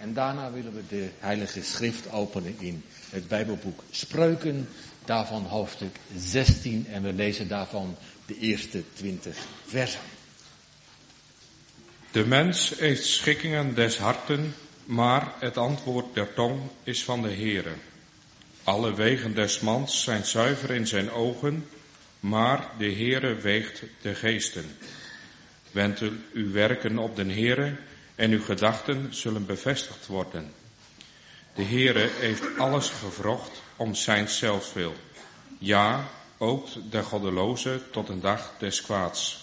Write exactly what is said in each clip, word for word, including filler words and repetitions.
En daarna willen we de Heilige Schrift openen in het Bijbelboek Spreuken, daarvan hoofdstuk zestien. En we lezen daarvan de eerste twintig versen. De mens heeft schikkingen des harten, maar het antwoord der tong is van de Heere. Alle wegen des mans zijn zuiver in zijn ogen, maar de Heere weegt de geesten. Wend uw werken op den Heere en uw gedachten zullen bevestigd worden. De Heere heeft alles gewrocht om zijn zelfwil. Ja, ook de goddeloze tot een dag des kwaads.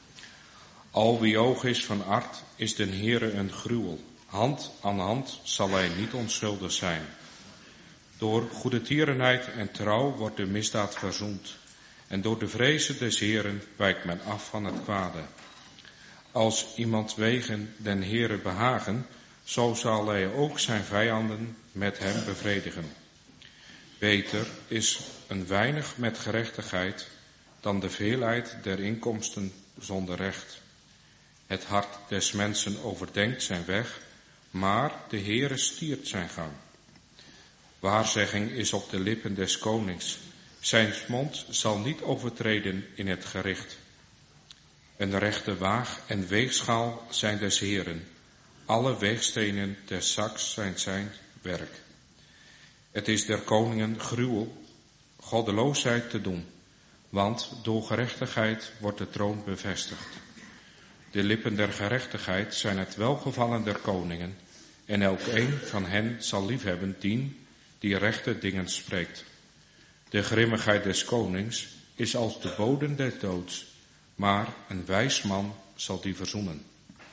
Al wie oog is van art, is den Heere een gruwel. Hand aan hand zal hij niet onschuldig zijn. Door goedertierenheid en trouw wordt de misdaad verzoend. En door de vrezen des Heeren wijkt men af van het kwade. Als iemand wegen den Heere behagen, zo zal hij ook zijn vijanden met hem bevredigen. Beter is een weinig met gerechtigheid dan de veelheid der inkomsten zonder recht. Het hart des mensen overdenkt zijn weg, maar de Heere stiert zijn gang. Waarzegging is op de lippen des konings. Zijn mond zal niet overtreden in het gericht. Een rechte waag en weegschaal zijn des Heeren. Alle weegstenen des zaks zijn zijn werk. Het is der koningen gruwel goddeloosheid te doen, want door gerechtigheid wordt de troon bevestigd. De lippen der gerechtigheid zijn het welgevallen der koningen, en elk een van hen zal liefhebben dien die rechte dingen spreekt. De grimmigheid des konings is als de bodem des doods, maar een wijs man zal die verzoenen.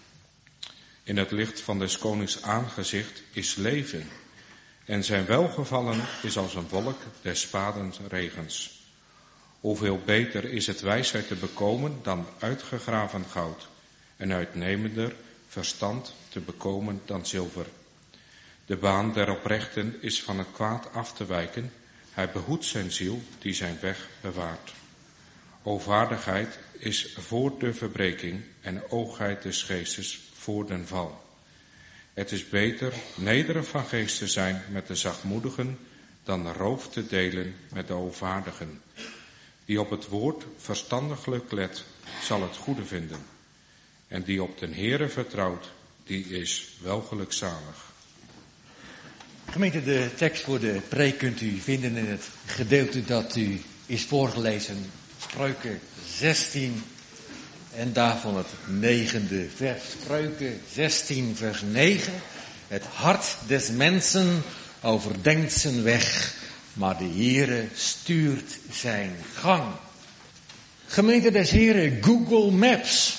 In het licht van des konings aangezicht is leven, en zijn welgevallen is als een wolk des spadenregens. Hoeveel beter is het wijsheid te bekomen dan uitgegraven goud, en uitnemender verstand te bekomen dan zilver. De baan der oprechten is van het kwaad af te wijken, hij behoedt zijn ziel die zijn weg bewaart. Ovaardigheid is voor de verbreking en oogheid des geestes voor den val. Het is beter nederig van geest te zijn met de zachtmoedigen dan roof te delen met de ovaardigen. Die op het woord verstandiglijk let, zal het goede vinden. En die op den Heere vertrouwt, die is wel gelukzalig. Gemeente, de tekst voor de preek kunt u vinden in het gedeelte dat u is voorgelezen. Spreuken zestien en daarvan het negende vers. Spreuken zestien vers negen. Het hart des mensen overdenkt zijn weg, maar de Heere stuurt zijn gang. Gemeente des Heeren, Google Maps.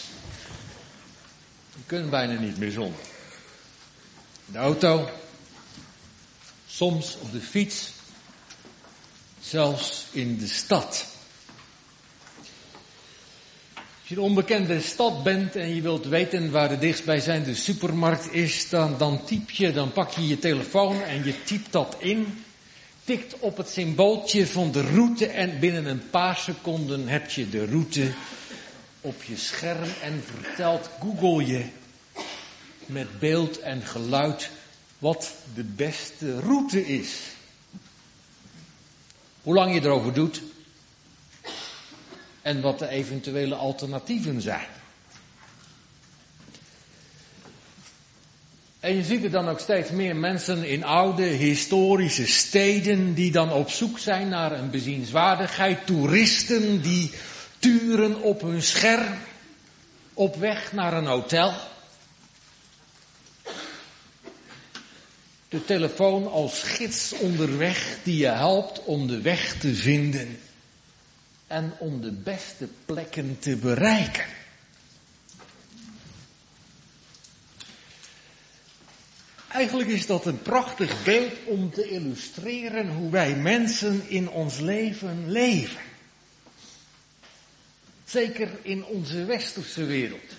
Je kunt bijna niet meer zonder. De auto, soms op de fiets, zelfs in de stad. Als je een onbekende stad bent en je wilt weten waar de dichtstbijzijnde supermarkt is, dan, dan typ je, dan pak je je telefoon en je typt dat in, tikt op het symbooltje van de route en binnen een paar seconden heb je de route op je scherm en vertelt Google je met beeld en geluid wat de beste route is. Hoe lang je erover doet en wat de eventuele alternatieven zijn. En je ziet er dan ook steeds meer mensen in oude historische steden die dan op zoek zijn naar een bezienswaardigheid. Toeristen die turen op hun scherm op weg naar een hotel. De telefoon als gids onderweg die je helpt om de weg te vinden en om de beste plekken te bereiken. Eigenlijk is dat een prachtig beeld om te illustreren hoe wij mensen in ons leven leven. Zeker in onze westerse wereld.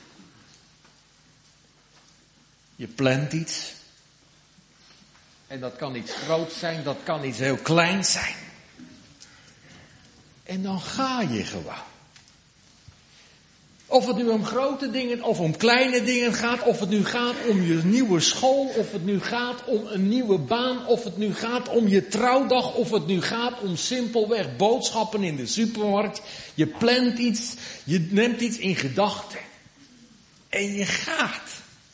Je plant iets. En dat kan iets groots zijn, dat kan iets heel kleins zijn. En dan ga je gewoon. Of het nu om grote dingen of om kleine dingen gaat. Of het nu gaat om je nieuwe school. Of het nu gaat om een nieuwe baan. Of het nu gaat om je trouwdag. Of het nu gaat om simpelweg boodschappen in de supermarkt. Je plant iets. Je neemt iets in gedachten. En je gaat.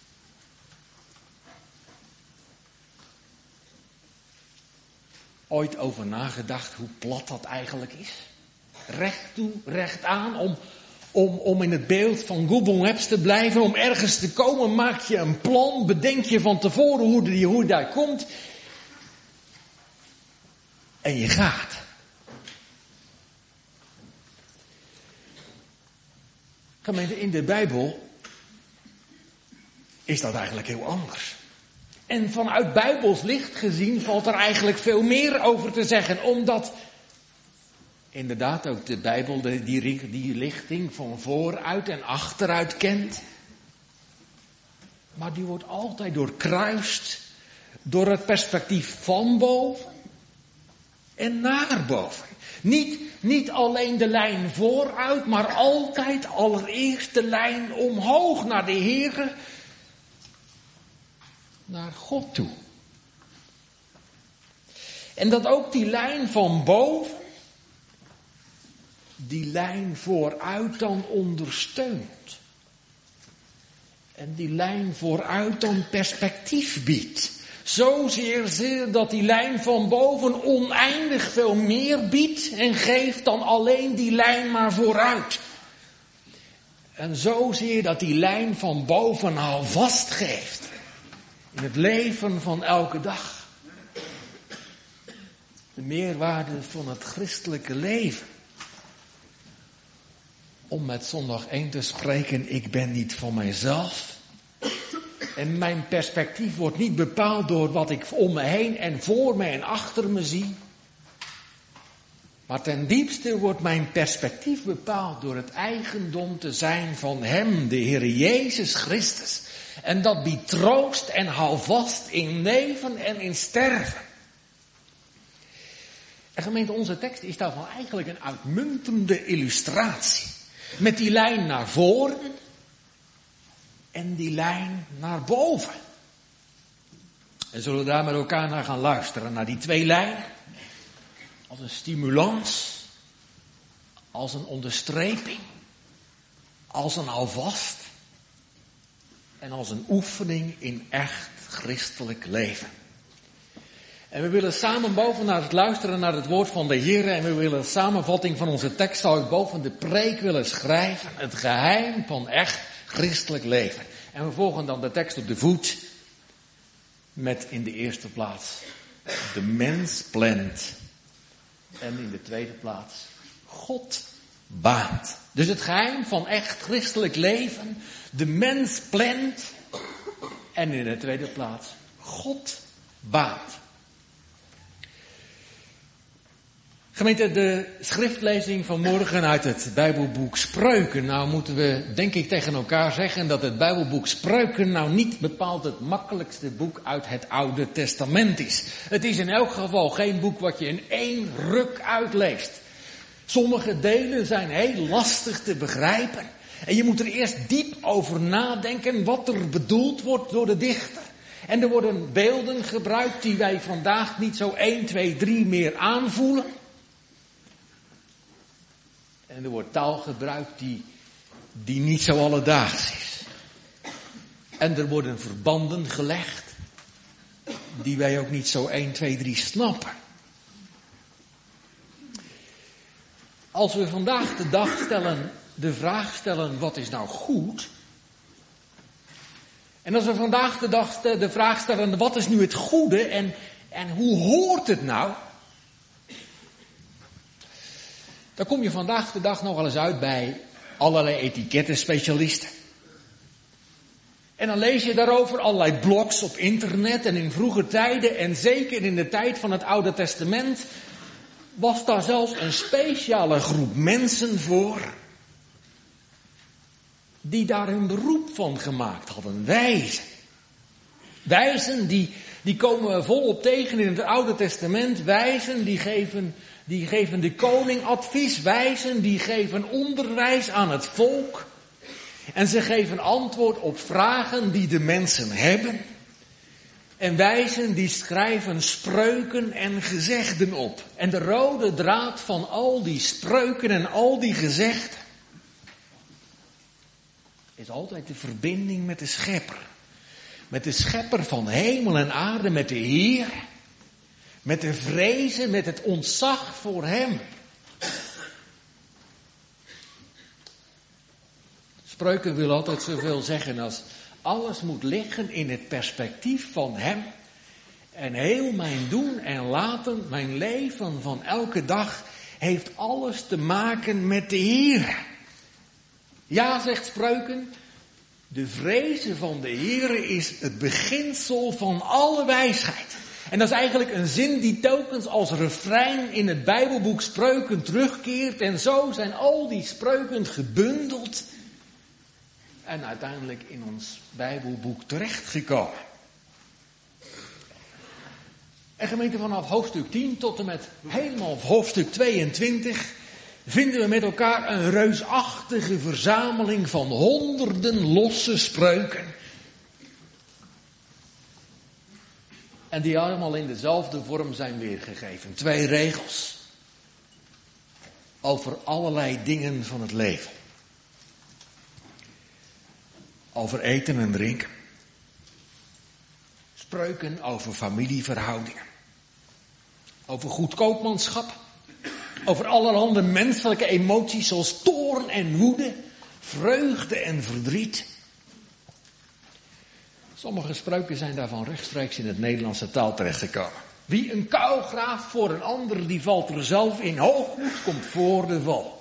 Ooit over nagedacht hoe plat dat eigenlijk is? Recht toe, recht aan, om, om, om in het beeld van Google Maps te blijven, om ergens te komen, maak je een plan, bedenk je van tevoren hoe je, hoe je daar komt. En je gaat. Gemeente, in de Bijbel is dat eigenlijk heel anders. En vanuit Bijbels licht gezien valt er eigenlijk veel meer over te zeggen. Omdat inderdaad ook de Bijbel die, die lichting van vooruit en achteruit kent. Maar die wordt altijd doorkruist door het perspectief van boven en naar boven. Niet, niet alleen de lijn vooruit, maar altijd allereerst de lijn omhoog naar de Heere. Naar God toe. En dat ook die lijn van boven, die lijn vooruit dan ondersteunt. En die lijn vooruit dan perspectief biedt. Zozeer zeer dat die lijn van boven oneindig veel meer biedt en geeft dan alleen die lijn maar vooruit. En zozeer dat die lijn van boven al vast geeft. In het leven van elke dag. De meerwaarde van het christelijke leven. Om met zondag één te spreken, ik ben niet van mijzelf. En mijn perspectief wordt niet bepaald door wat ik om me heen en voor me en achter me zie. Maar ten diepste wordt mijn perspectief bepaald door het eigendom te zijn van Hem, de Heer Jezus Christus. En dat biedt troost en houvast in leven en in sterven. En gemeente, onze tekst is daarvan eigenlijk een uitmuntende illustratie. Met die lijn naar voren en die lijn naar boven. En zullen we daar met elkaar naar gaan luisteren, naar die twee lijnen. Als een stimulans, als een onderstreping, als een houvast. En als een oefening in echt christelijk leven. En we willen samen boven naar het luisteren naar het woord van de Heer. En we willen een samenvatting van onze tekst zou ik boven de preek willen schrijven. Het geheim van echt christelijk leven. En we volgen dan de tekst op de voet. Met in de eerste plaats de mens plant. En in de tweede plaats God baant. Dus het geheim van echt christelijk leven. De mens plant. En in de tweede plaats God baant. Gemeente, de schriftlezing van morgen uit het Bijbelboek Spreuken. Nou moeten we denk ik tegen elkaar zeggen dat het Bijbelboek Spreuken nou niet bepaald het makkelijkste boek uit het Oude Testament is. Het is in elk geval geen boek wat je in één ruk uitleest. Sommige delen zijn heel lastig te begrijpen. En je moet er eerst diep over nadenken wat er bedoeld wordt door de dichter. En er worden beelden gebruikt die wij vandaag niet zo één, twee, drie meer aanvoelen. En er wordt taal gebruikt die, die niet zo alledaags is. En er worden verbanden gelegd die wij ook niet zo één, twee, drie snappen. Als we vandaag de dag stellen, de vraag stellen, wat is nou goed? En als we vandaag de dag de vraag stellen, wat is nu het goede en, en hoe hoort het nou? Dan kom je vandaag de dag nog wel eens uit bij allerlei etikettenspecialisten. En dan lees je daarover allerlei blogs op internet en in vroege tijden en zeker in de tijd van het Oude Testament was daar zelfs een speciale groep mensen voor die daar hun beroep van gemaakt hadden. Wijzen. Wijzen die, die komen volop tegen in het Oude Testament. Wijzen die geven, die geven de koning advies. Wijzen die geven onderwijs aan het volk. En ze geven antwoord op vragen die de mensen hebben. En wijzen die schrijven spreuken en gezegden op. En de rode draad van al die spreuken en al die gezegden is altijd de verbinding met de schepper. Met de schepper van hemel en aarde, met de Heer. Met de vrezen, met het ontzag voor hem. Spreuken wil altijd zoveel zeggen als alles moet liggen in het perspectief van hem. En heel mijn doen en laten, mijn leven van elke dag, heeft alles te maken met de Heer. Ja, zegt Spreuken, de vrezen van de Heer is het beginsel van alle wijsheid. En dat is eigenlijk een zin die telkens als refrein in het Bijbelboek Spreuken terugkeert. En zo zijn al die spreuken gebundeld en uiteindelijk in ons Bijbelboek terechtgekomen. En gemeente, vanaf hoofdstuk tien tot en met helemaal hoofdstuk tweeëntwintig vinden we met elkaar een reusachtige verzameling van honderden losse spreuken. En die allemaal in dezelfde vorm zijn weergegeven. Twee regels. Over allerlei dingen van het leven. Over eten en drinken. Spreuken over familieverhoudingen. Over goed koopmanschap. Over allerhande menselijke emoties zoals toorn en woede. Vreugde en verdriet. Sommige spreuken zijn daarvan rechtstreeks in het Nederlandse taal terechtgekomen. Wie een kuil graaft voor een ander, die valt er zelf in. Hoogmoed komt voor de val.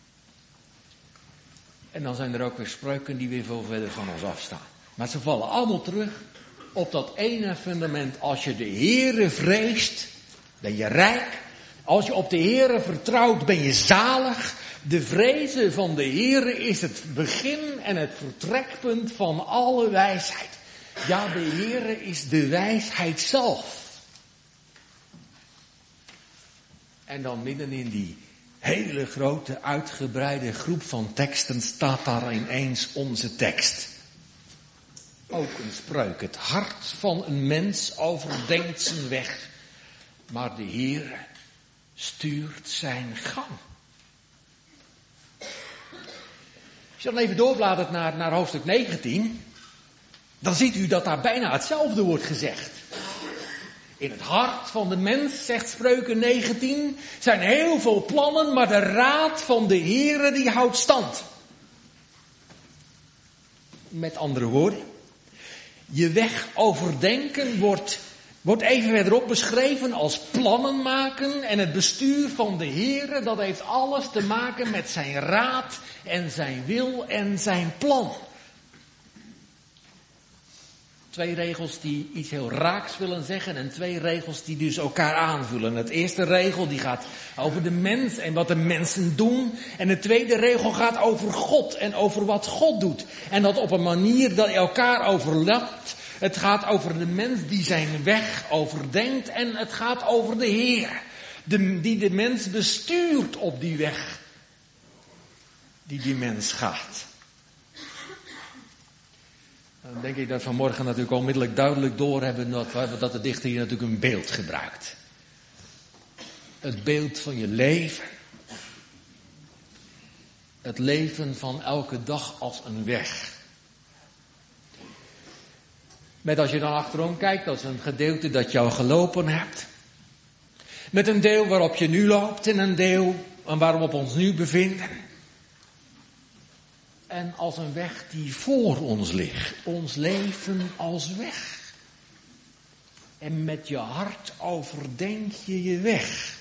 En dan zijn er ook weer spreuken die weer veel verder van ons afstaan. Maar ze vallen allemaal terug op dat ene fundament. Als je de Heere vreest, ben je rijk. Als je op de Heere vertrouwt, ben je zalig. De vrezen van de Heere is het begin en het vertrekpunt van alle wijsheid. Ja, de Heere is de wijsheid zelf. En dan midden in die hele grote uitgebreide groep van teksten staat daar ineens onze tekst. Ook een spreuk. Het hart van een mens overdenkt zijn weg, maar de Heere stuurt zijn gang. Als je dan even doorbladert naar, naar hoofdstuk negentien, dan ziet u dat daar bijna hetzelfde wordt gezegd. In het hart van de mens, zegt Spreuken negentien, zijn heel veel plannen, maar de raad van de Heere die houdt stand. Met andere woorden, je weg overdenken wordt, wordt even verderop beschreven als plannen maken. En het bestuur van de Heere, dat heeft alles te maken met zijn raad en zijn wil en zijn plan. Twee regels die iets heel raaks willen zeggen en twee regels die dus elkaar aanvullen. Het eerste regel die gaat over de mens en wat de mensen doen. En de tweede regel gaat over God en over wat God doet. En dat op een manier dat elkaar overlapt. Het gaat over de mens die zijn weg overdenkt en het gaat over de Heer. De, die de mens bestuurt op die weg die die mens gaat. Dan denk ik dat we vanmorgen natuurlijk onmiddellijk duidelijk doorhebben dat, dat de dichter hier natuurlijk een beeld gebruikt. Het beeld van je leven. Het leven van elke dag als een weg. Met als je dan achterom kijkt, dat is een gedeelte dat je al gelopen hebt. Met een deel waarop je nu loopt en een deel waarop we ons nu bevinden. En als een weg die voor ons ligt. Ons leven als weg. En met je hart overdenk je je weg.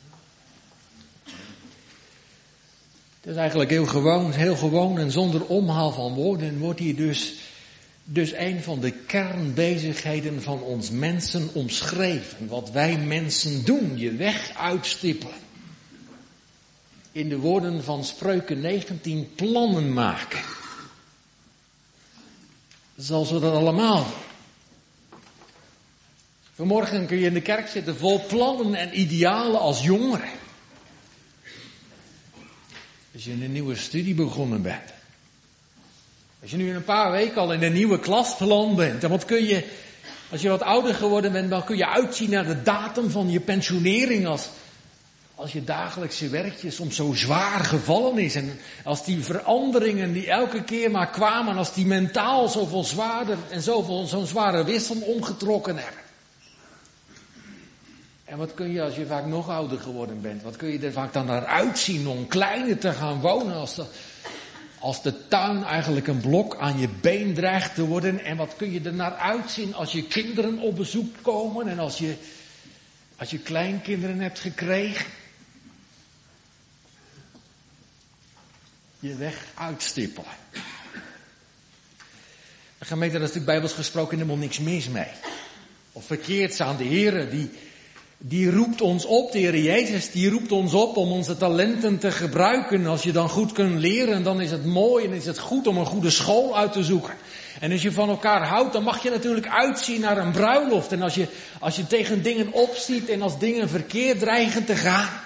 Het is eigenlijk heel gewoon, heel gewoon en zonder omhaal van woorden wordt hier dus, dus een van de kernbezigheden van ons mensen omschreven. Wat wij mensen doen, je weg uitstippelen. In de woorden van Spreuken negentien, plannen maken. Zoals we dat allemaal doen. Vanmorgen kun je in de kerk zitten vol plannen en idealen als jongere. Als je een nieuwe studie begonnen bent. Als je nu in een paar weken al in een nieuwe klas beland bent, dan wat kun je, als je wat ouder geworden bent, dan kun je uitzien naar de datum van je pensionering als, als je dagelijkse werkje soms zo zwaar gevallen is. En als die veranderingen die elke keer maar kwamen, als die mentaal zoveel zwaarder en zoveel, zo'n zware wissel omgetrokken hebben. En wat kun je als je vaak nog ouder geworden bent, wat kun je er vaak dan naar uitzien om kleiner te gaan wonen als de, als de tuin eigenlijk een blok aan je been dreigt te worden. En wat kun je er naar uitzien als je kinderen op bezoek komen en als je, als je kleinkinderen hebt gekregen. Je weg uitstippelen. De gemeente, daar is natuurlijk bijbels gesproken helemaal niks mis mee. Of verkeerd aan de Heer, die... Die roept ons op, de Heer Jezus, die roept ons op om onze talenten te gebruiken. Als je dan goed kunt leren, dan is het mooi en is het goed om een goede school uit te zoeken. En als je van elkaar houdt, dan mag je natuurlijk uitzien naar een bruiloft. En als je, als je tegen dingen opziet en als dingen verkeerd dreigen te gaan,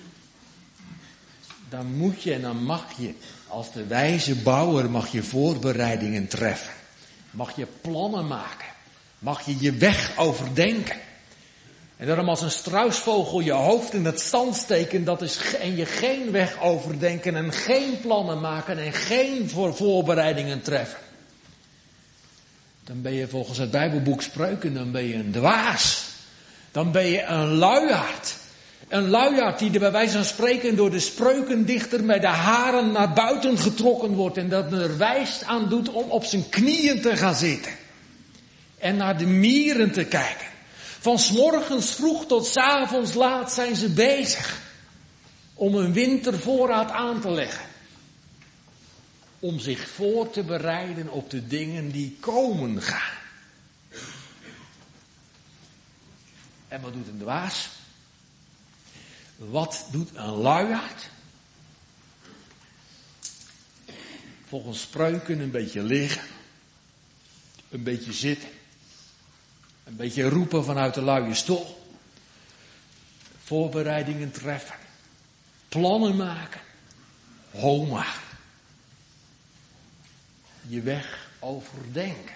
dan moet je en dan mag je, als de wijze bouwer, mag je voorbereidingen treffen. Mag je plannen maken. Mag je je weg overdenken. En daarom als een struisvogel je hoofd in het zand steken, dat is, en je geen weg overdenken en geen plannen maken en geen voor voorbereidingen treffen. Dan ben je volgens het Bijbelboek Spreuken, dan ben je een dwaas. Dan ben je een luiaard. Een luiaard die er bij wijze van spreken door de spreukendichter met de haren naar buiten getrokken wordt. En dat er wijs aan doet om op zijn knieën te gaan zitten. En naar de mieren te kijken. Van 's morgens vroeg tot 's avonds laat zijn ze bezig om een wintervoorraad aan te leggen. Om zich voor te bereiden op de dingen die komen gaan. En wat doet een dwaas? Wat doet een luiaard? Volgens Spreuken een beetje liggen, een beetje zitten. Een beetje roepen vanuit de luie stoel. Voorbereidingen treffen. Plannen maken. Homa. Je weg overdenken.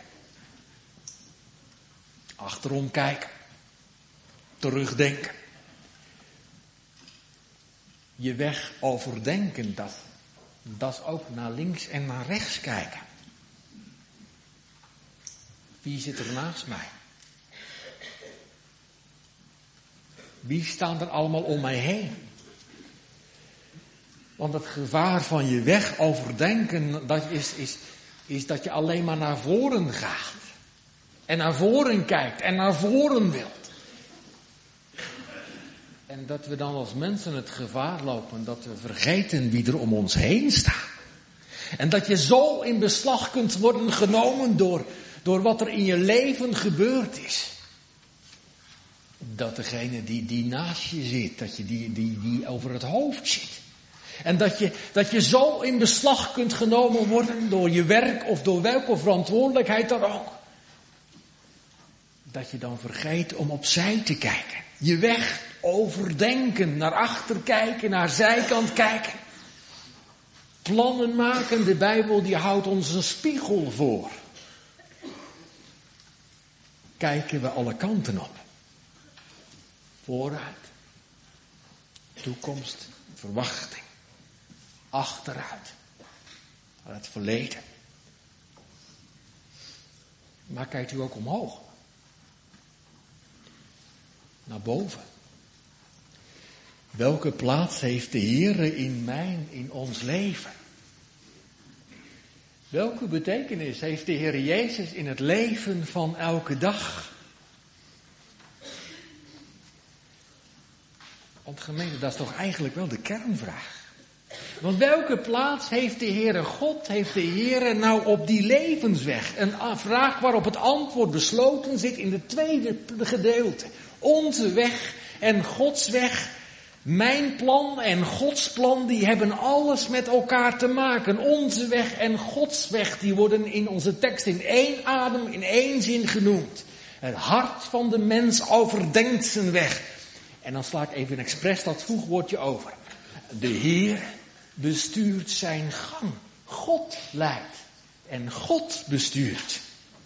Achterom kijken. Terugdenken. Je weg overdenken, dat, dat is ook naar links en naar rechts kijken. Wie zit er naast mij? Wie staan er allemaal om mij heen? Want het gevaar van je weg overdenken, dat is, is, is dat je alleen maar naar voren gaat. En naar voren kijkt en naar voren wilt. En dat we dan als mensen het gevaar lopen dat we vergeten wie er om ons heen staat. En dat je zo in beslag kunt worden genomen door, door wat er in je leven gebeurd is. Dat degene die, die naast je zit, dat je die, die, die over het hoofd zit. En dat je, dat je zo in beslag kunt genomen worden door je werk of door welke verantwoordelijkheid dan ook. Dat je dan vergeet om opzij te kijken. Je weg overdenken, naar achter kijken, naar zijkant kijken. Plannen maken, de Bijbel die houdt ons een spiegel voor. Kijken we alle kanten op. Vooruit, toekomst, verwachting, achteruit, naar het verleden. Maar kijkt u ook omhoog, naar boven. Welke plaats heeft de Heer in mijn, in ons leven? Welke betekenis heeft de Heer Jezus in het leven van elke dag? Want gemeente, dat is toch eigenlijk wel de kernvraag. Want welke plaats heeft de Heere God, heeft de Heere nou op die levensweg? Een vraag waarop het antwoord besloten zit in het tweede gedeelte. Onze weg en Gods weg. Mijn plan en Gods plan, die hebben alles met elkaar te maken. Onze weg en Gods weg, die worden in onze tekst in één adem, in één zin genoemd. Het hart van de mens overdenkt zijn weg. En dan sla ik even expres dat voegwoordje over. De Heer bestuurt zijn gang. God leidt en God bestuurt.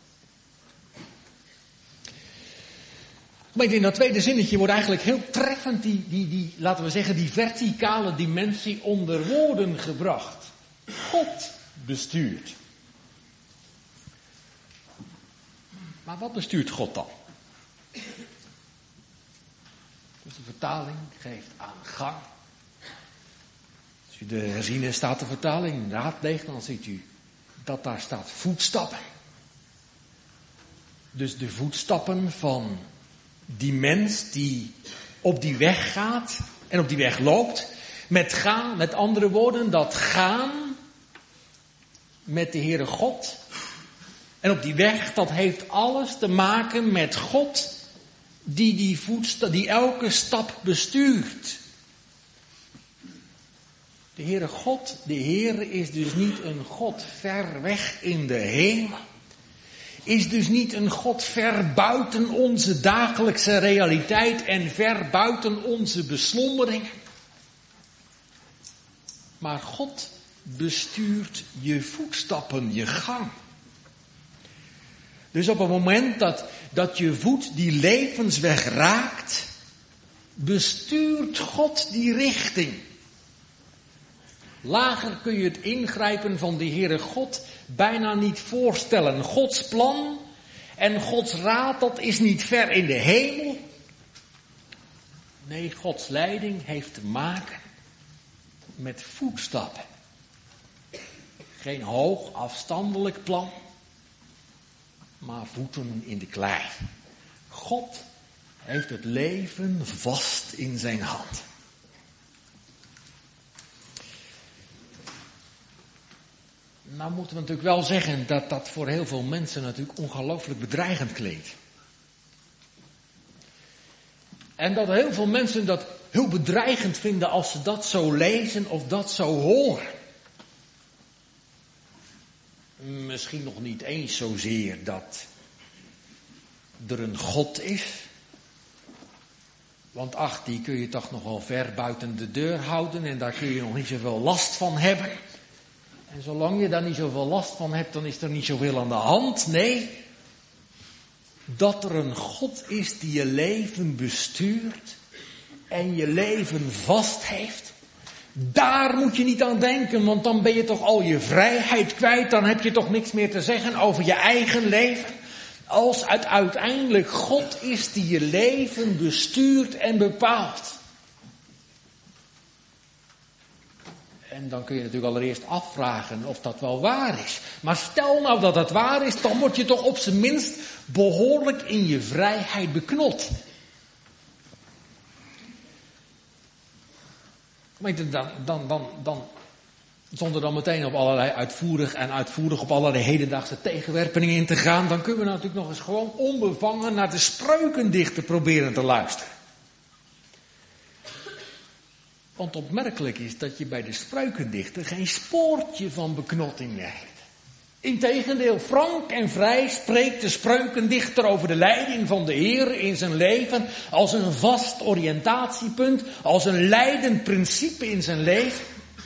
Maar in dat tweede zinnetje wordt eigenlijk heel treffend die, die, die, laten we zeggen, die verticale dimensie onder woorden gebracht. God bestuurt. Maar wat bestuurt God dan? Dus de vertaling geeft aan gang. Als u de herziene statenvertaling raadpleegt, dan ziet u dat daar staat voetstappen. Dus de voetstappen van die mens die op die weg gaat en op die weg loopt. Met gaan, met andere woorden, dat gaan met de Heere God. En op die weg, dat heeft alles te maken met God die die voetstap, die elke stap bestuurt. De Heere God, de Heere is dus niet een God ver weg in de hemel. Is dus niet een God ver buiten onze dagelijkse realiteit en ver buiten onze beslommeringen. Maar God bestuurt je voetstappen, je gang. Dus op het moment dat, dat je voet die levensweg raakt, bestuurt God die richting. Lager kun je het ingrijpen van de Heere God bijna niet voorstellen. Gods plan en Gods raad, dat is niet ver in de hemel. Nee, Gods leiding heeft te maken met voetstappen. Geen hoog afstandelijk plan, maar voeten in de klei. God heeft het leven vast in zijn hand. Nou moeten we natuurlijk wel zeggen dat dat voor heel veel mensen natuurlijk ongelooflijk bedreigend klinkt. En dat heel veel mensen dat heel bedreigend vinden als ze dat zo lezen of dat zo horen. Misschien nog niet eens zozeer dat er een God is. Want ach, die kun je toch nog wel ver buiten de deur houden en daar kun je nog niet zoveel last van hebben. En zolang je daar niet zoveel last van hebt, dan is er niet zoveel aan de hand. Nee, dat er een God is die je leven bestuurt en je leven vast heeft. Daar moet je niet aan denken, want dan ben je toch al je vrijheid kwijt. Dan heb je toch niks meer te zeggen over je eigen leven. Als het uiteindelijk God is die je leven bestuurt en bepaalt. En dan kun je natuurlijk allereerst afvragen of dat wel waar is. Maar stel nou dat dat waar is, dan word je toch op zijn minst behoorlijk in je vrijheid beknot. Dan, dan, dan, dan, zonder dan meteen op allerlei uitvoerig en uitvoerig op allerlei hedendaagse tegenwerpingen in te gaan, dan kunnen we natuurlijk nog eens gewoon onbevangen naar de spreukendichter proberen te luisteren. Want opmerkelijk is dat je bij de spreukendichter geen spoortje van beknotting meer hebt. Integendeel, frank en vrij spreekt de spreukendichter over de leiding van de Heer in zijn leven als een vast oriëntatiepunt, als een leidend principe in zijn leven.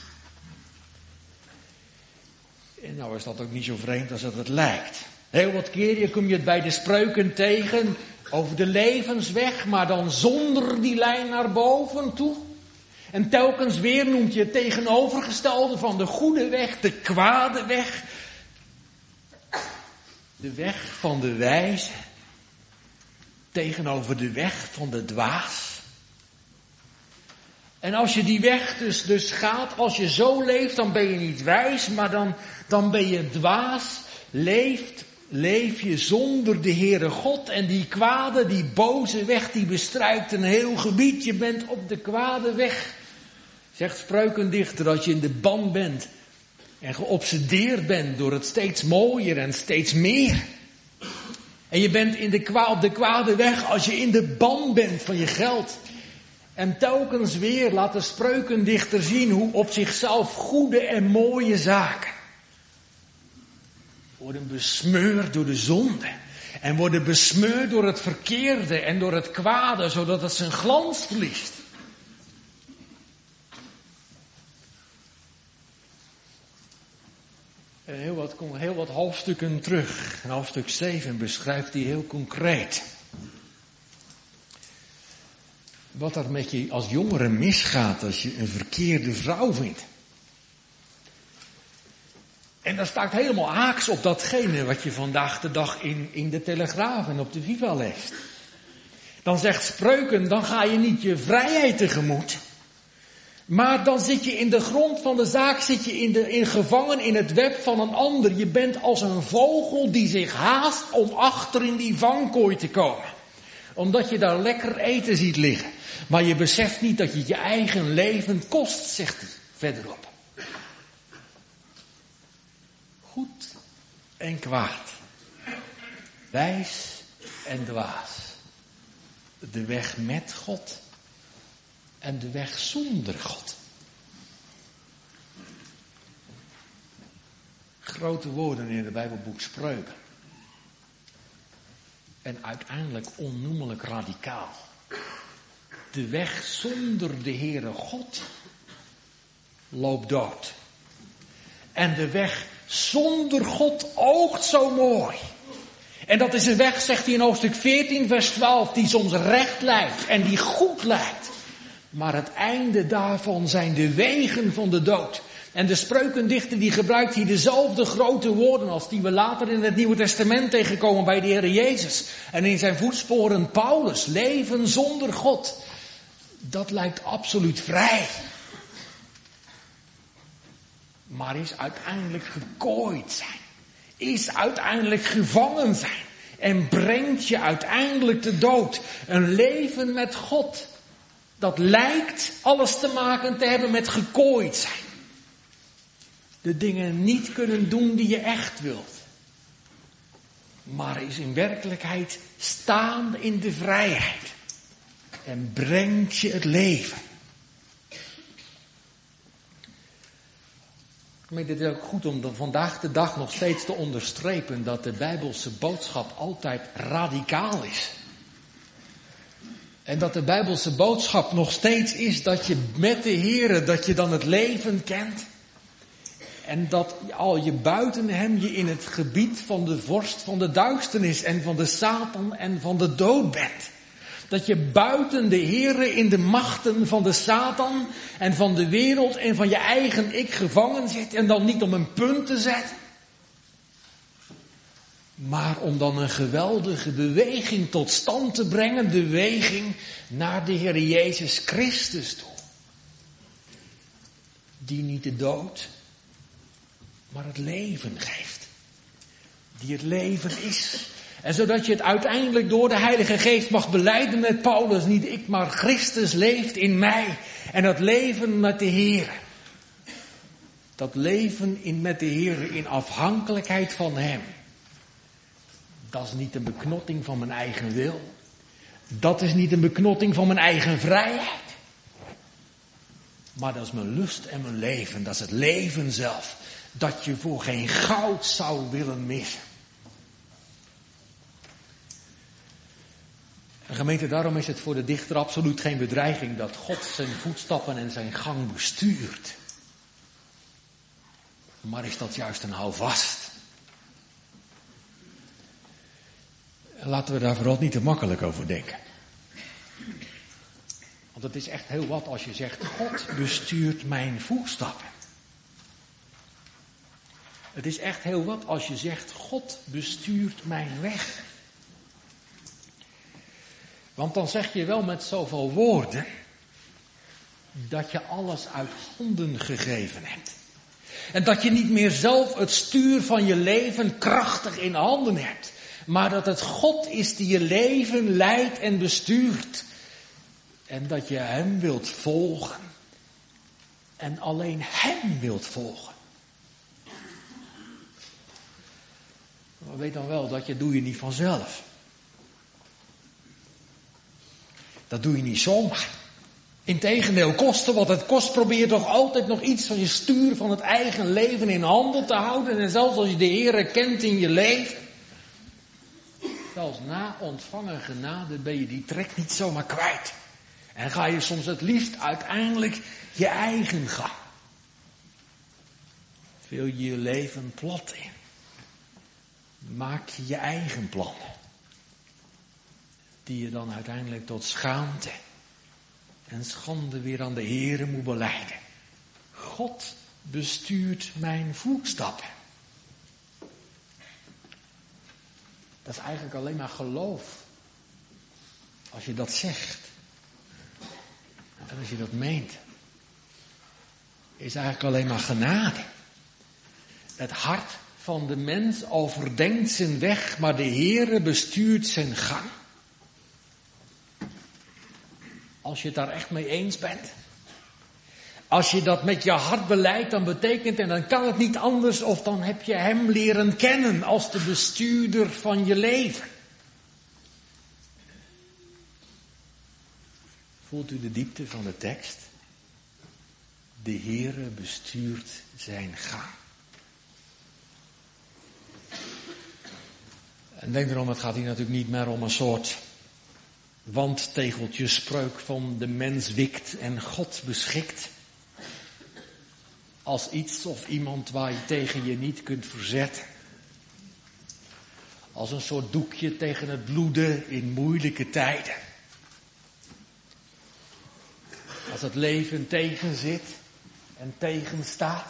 En nou is dat ook niet zo vreemd als dat het lijkt. Heel wat keren kom je het bij de spreuken tegen over de levensweg, maar dan zonder die lijn naar boven toe. En telkens weer noemt je het tegenovergestelde van de goede weg, de kwade weg. De weg van de wijze tegenover de weg van de dwaas. En als je die weg dus, dus gaat, als je zo leeft, dan ben je niet wijs, maar dan, dan ben je dwaas. Leeft, leef je zonder de Heere God en die kwade, die boze weg, die bestrijkt een heel gebied. Je bent op de kwade weg. Zegt spreukendichter, als je in de ban bent en geobsedeerd bent door het steeds mooier en steeds meer. En je bent in de kwa- op de kwade weg als je in de ban bent van je geld. En telkens weer laat de spreukendichter zien hoe op zichzelf goede en mooie zaken worden besmeurd door de zonde. En worden besmeurd door het verkeerde en door het kwade, zodat het zijn glans verliest. En heel wat, heel wat hoofdstukken terug, in hoofdstuk zeven, beschrijft hij heel concreet wat er met je als jongere misgaat als je een verkeerde vrouw vindt. En dat staat helemaal haaks op datgene wat je vandaag de dag in, in de Telegraaf en op de Viva leest. Dan zegt Spreuken, dan ga je niet je vrijheid tegemoet. Maar dan zit je in de grond van de zaak, zit je in de, in gevangen in het web van een ander. Je bent als een vogel die zich haast om achter in die vangkooi te komen. Omdat je daar lekker eten ziet liggen. Maar je beseft niet dat je je eigen leven kost, zegt hij verderop. Goed en kwaad. Wijs en dwaas. De weg met God en de weg zonder God. Grote woorden in het Bijbelboek Spreuken. En uiteindelijk onnoemelijk radicaal. De weg zonder de Heere God loopt dood. En de weg zonder God oogt zo mooi. En dat is een weg, zegt hij in hoofdstuk veertien, vers twaalf, die soms recht lijkt en die goed lijkt. Maar het einde daarvan zijn de wegen van de dood. En de spreukendichter die gebruikt hier dezelfde grote woorden als die we later in het Nieuwe Testament tegenkomen bij de Heer Jezus. En in zijn voetsporen Paulus, leven zonder God. Dat lijkt absoluut vrij. Maar is uiteindelijk gekooid zijn. Is uiteindelijk gevangen zijn. En brengt je uiteindelijk de dood. Een leven met God. Dat lijkt alles te maken te hebben met gekooid zijn. De dingen niet kunnen doen die je echt wilt. Maar is in werkelijkheid staan in de vrijheid. En brengt je het leven. Maar het is ook goed om dan vandaag de dag nog steeds te onderstrepen dat de Bijbelse boodschap altijd radicaal is. En dat de Bijbelse boodschap nog steeds is dat je met de Heere, dat je dan het leven kent. En dat al je buiten hem je in het gebied van de vorst van de duisternis en van de Satan en van de dood bent. Dat je buiten de Heere in de machten van de Satan en van de wereld en van je eigen ik gevangen zit. En dan niet om een punt te zetten. Maar om dan een geweldige beweging tot stand te brengen. De beweging naar de Heer Jezus Christus toe. Die niet de dood, maar het leven geeft. Die het leven is. En zodat je het uiteindelijk door de Heilige Geest mag belijden met Paulus. Niet ik, maar Christus leeft in mij. En dat leven met de Heer. Dat leven in, met de Heer in afhankelijkheid van hem. Dat is niet een beknotting van mijn eigen wil. Dat is niet een beknotting van mijn eigen vrijheid. Maar dat is mijn lust en mijn leven. Dat is het leven zelf. Dat je voor geen goud zou willen missen. En gemeente, daarom is het voor de dichter absoluut geen bedreiging dat God zijn voetstappen en zijn gang bestuurt. Maar is dat juist een houvast. Laten we daar vooral niet te makkelijk over denken. Want het is echt heel wat als je zegt, God bestuurt mijn voetstappen. Het is echt heel wat als je zegt, God bestuurt mijn weg. Want dan zeg je wel met zoveel woorden dat je alles uit handen gegeven hebt. En dat je niet meer zelf het stuur van je leven krachtig in handen hebt. Maar dat het God is die je leven leidt en bestuurt. En dat je hem wilt volgen. En alleen hem wilt volgen. Maar weet dan wel, dat je doe je niet vanzelf. Dat doe je niet zomaar. Integendeel, kosten wat het kost, probeer je toch altijd nog iets van je stuur van het eigen leven in handen te houden. En zelfs als je de Heere kent in je leven. Zelfs na ontvangen genade ben je die trek niet zomaar kwijt. En ga je soms het liefst uiteindelijk je eigen gang. Vul je je leven plat in. Maak je je eigen plannen. Die je dan uiteindelijk tot schaamte en schande weer aan de Heere moet belijden. God bestuurt mijn voetstappen. Dat is eigenlijk alleen maar geloof. Als je dat zegt. En als je dat meent. Is eigenlijk alleen maar genade. Het hart van de mens overdenkt zijn weg, maar de Heere bestuurt zijn gang. Als je het daar echt mee eens bent. Als je dat met je hart beleidt, dan betekent en dan kan het niet anders of dan heb je hem leren kennen als de bestuurder van je leven. Voelt u de diepte van de tekst? De Heere bestuurt zijn gang. En denk erom, het gaat hier natuurlijk niet meer om een soort wandtegeltjespreuk van de mens wikt en God beschikt. Als iets of iemand waar je tegen je niet kunt verzetten. Als een soort doekje tegen het bloeden in moeilijke tijden. Als het leven tegenzit en tegenstaat.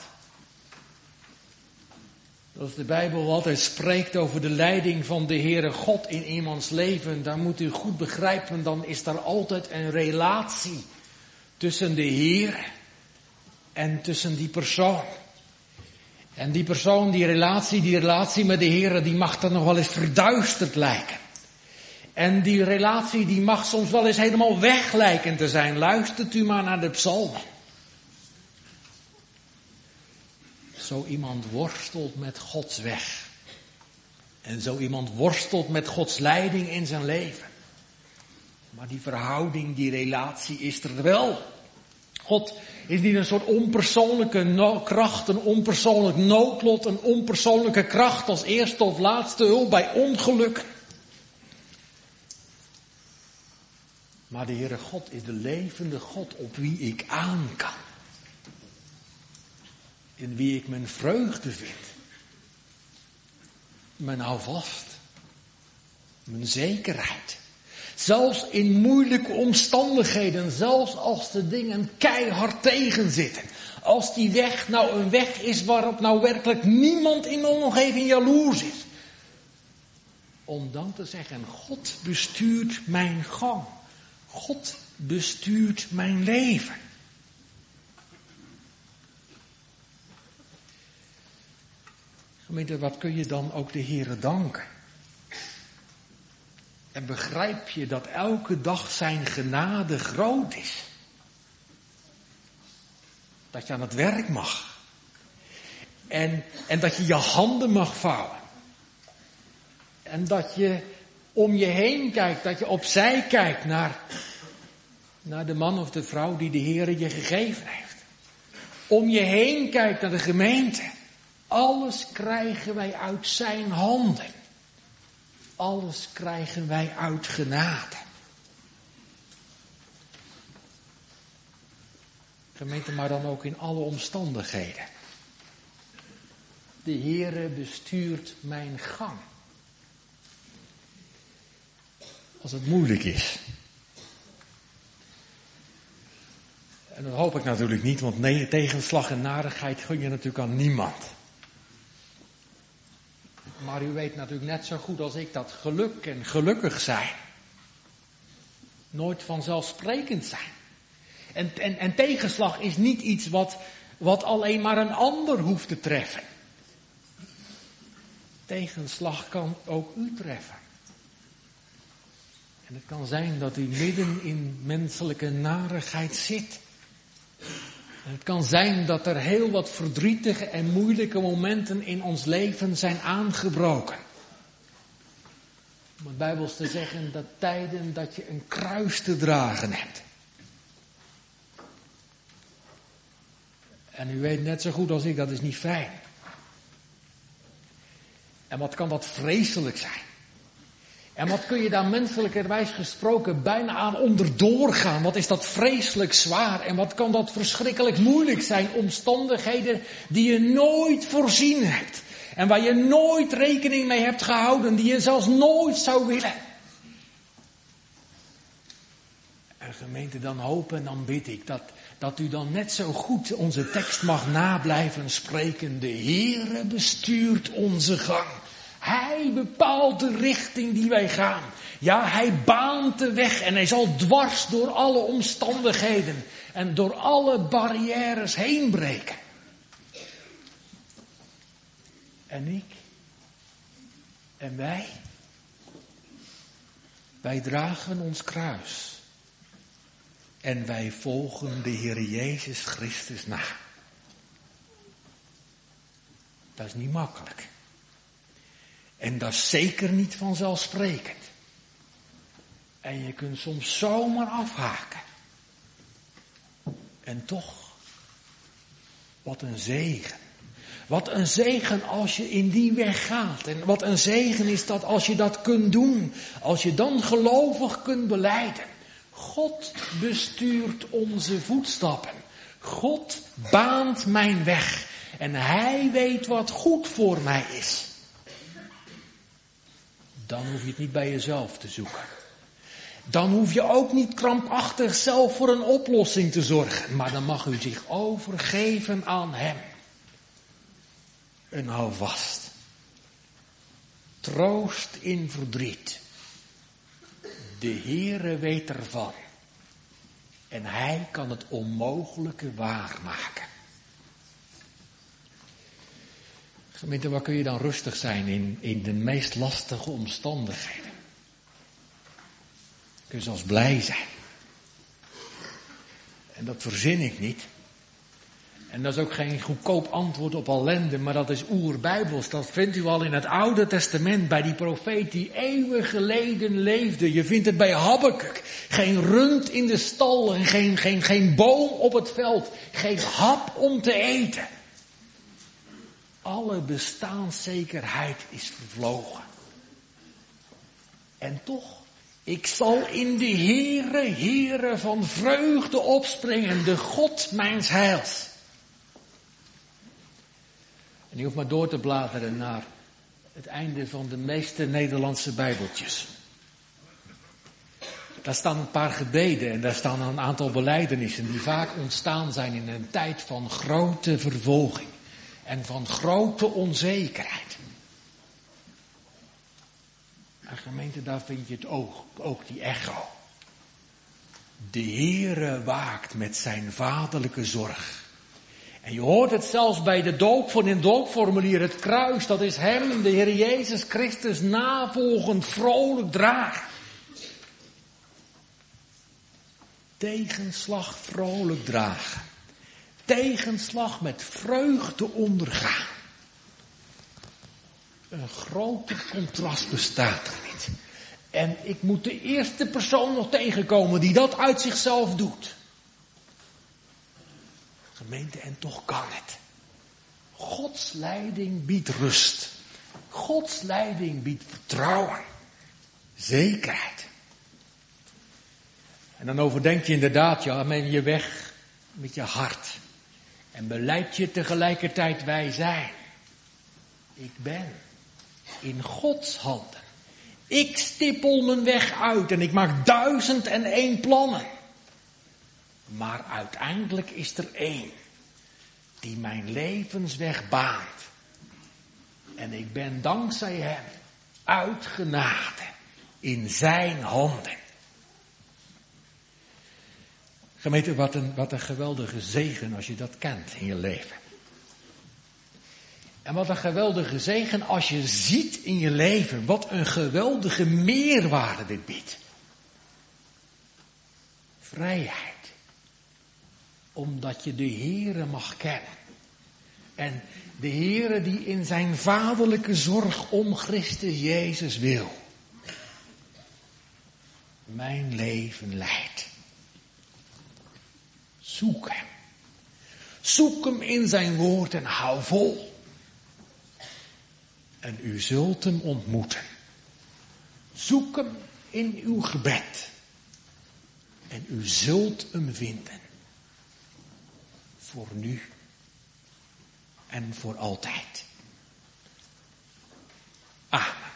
Als de Bijbel altijd spreekt over de leiding van de Heere God in iemands leven, dan moet u goed begrijpen, dan is daar altijd een relatie tussen de Heer en tussen die persoon. En die persoon, die relatie, die relatie met de Heere, die mag dan nog wel eens verduisterd lijken. En die relatie, die mag soms wel eens helemaal weg lijken te zijn. Luistert u maar naar de psalmen. Zo iemand worstelt met Gods weg. En zo iemand worstelt met Gods leiding in zijn leven. Maar die verhouding, die relatie is er wel. God is niet een soort onpersoonlijke no- kracht, een onpersoonlijk noodlot, een onpersoonlijke kracht als eerste of laatste hulp bij ongeluk. Maar de Heere God is de levende God op wie ik aan kan. In wie ik mijn vreugde vind. Mijn houvast. Mijn zekerheid. Zelfs in moeilijke omstandigheden. Zelfs als de dingen keihard tegenzitten. Als die weg nou een weg is waarop nou werkelijk niemand in mijn omgeving jaloers is. Om dan te zeggen, God bestuurt mijn gang. God bestuurt mijn leven. Gemeente, wat kun je dan ook de Heere danken? En begrijp je dat elke dag zijn genade groot is? Dat je aan het werk mag. En, en dat je je handen mag vouwen. En dat je om je heen kijkt, dat je opzij kijkt naar, naar de man of de vrouw die de Heere je gegeven heeft. Om je heen kijkt naar de gemeente. Alles krijgen wij uit zijn handen. Alles krijgen wij uit genade. Gemeente, maar dan ook in alle omstandigheden. De Heere bestuurt mijn gang. Als het moeilijk is. En dat hoop ik natuurlijk niet, want nee, tegenslag en narigheid gun je natuurlijk aan niemand. Maar u weet natuurlijk net zo goed als ik dat geluk en gelukkig zijn nooit vanzelfsprekend zijn. En, en, en tegenslag is niet iets wat, wat alleen maar een ander hoeft te treffen. Tegenslag kan ook u treffen. En het kan zijn dat u midden in menselijke narigheid zit. En het kan zijn dat er heel wat verdrietige en moeilijke momenten in ons leven zijn aangebroken. Om het Bijbels te zeggen, dat tijden dat je een kruis te dragen hebt. En u weet net zo goed als ik, dat is niet fijn. En wat kan dat vreselijk zijn. En wat kun je daar menselijkerwijs gesproken bijna aan onderdoor gaan? Wat is dat vreselijk zwaar en wat kan dat verschrikkelijk moeilijk zijn? Omstandigheden die je nooit voorzien hebt. En waar je nooit rekening mee hebt gehouden, die je zelfs nooit zou willen. En gemeente, dan hoop en dan bid ik dat, dat u dan net zo goed onze tekst mag nablijven spreken. De Heere bestuurt onze gang. Hij bepaalt de richting die wij gaan. Ja, hij baant de weg en hij zal dwars door alle omstandigheden en door alle barrières heen breken. En ik en wij, wij dragen ons kruis en wij volgen de Heer Jezus Christus na. Dat is niet makkelijk. En dat is zeker niet vanzelfsprekend. En je kunt soms zomaar afhaken. En toch, wat een zegen. Wat een zegen als je in die weg gaat. En wat een zegen is dat als je dat kunt doen. Als je dan gelovig kunt belijden. God bestuurt onze voetstappen. God baant mijn weg. En hij weet wat goed voor mij is. Dan hoef je het niet bij jezelf te zoeken. Dan hoef je ook niet krampachtig zelf voor een oplossing te zorgen. Maar dan mag u zich overgeven aan hem. En hou vast. Troost in verdriet. De Heere weet ervan. En hij kan het onmogelijke waarmaken. Gemeente, waar kun je dan rustig zijn in, in de meest lastige omstandigheden? Kun je zelfs blij zijn. En dat verzin ik niet. En dat is ook geen goedkoop antwoord op ellende, maar dat is oerbijbels. Dat vindt u al in het Oude Testament bij die profeet die eeuwen geleden leefde. Je vindt het bij Habakuk. Geen rund in de stal en geen, geen, geen boom op het veld. Geen hap om te eten. Alle bestaanszekerheid is vervlogen. En toch, ik zal in de Heere, Heere van vreugde opspringen, de God mijns heils. En je hoeft maar door te bladeren naar het einde van de meeste Nederlandse Bijbeltjes. Daar staan een paar gebeden en daar staan een aantal belijdenissen die vaak ontstaan zijn in een tijd van grote vervolging. En van grote onzekerheid. En gemeente, daar vind je het ook, ook die echo. De Heere waakt met zijn vaderlijke zorg. En je hoort het zelfs bij de doop van in het doopformulier. Het kruis, dat is hem, de Heer Jezus Christus, navolgend vrolijk dragen. Tegenslag vrolijk dragen. Tegenslag met vreugde ondergaan. Een groter contrast bestaat er niet. En ik moet de eerste persoon nog tegenkomen die dat uit zichzelf doet. Gemeente, en toch kan het. Gods leiding biedt rust. Gods leiding biedt vertrouwen. Zekerheid. En dan overdenk je inderdaad, ja, met je weg met je hart. En beleid je tegelijkertijd wij zijn. Ik ben in Gods handen. Ik stippel mijn weg uit en ik maak duizend en één plannen. Maar uiteindelijk is er één die mijn levensweg baant. En ik ben dankzij hem uit genade in zijn handen. Gemeente, wat een, wat een geweldige zegen als je dat kent in je leven. En wat een geweldige zegen als je ziet in je leven wat een geweldige meerwaarde dit biedt. Vrijheid. Omdat je de Heere mag kennen. En de Heere die in zijn vaderlijke zorg om Christus Jezus wil. Mijn leven leidt. Zoek hem. Zoek hem in zijn woord en hou vol. En u zult hem ontmoeten. Zoek hem in uw gebed. En u zult hem vinden. Voor nu. En voor altijd. Amen.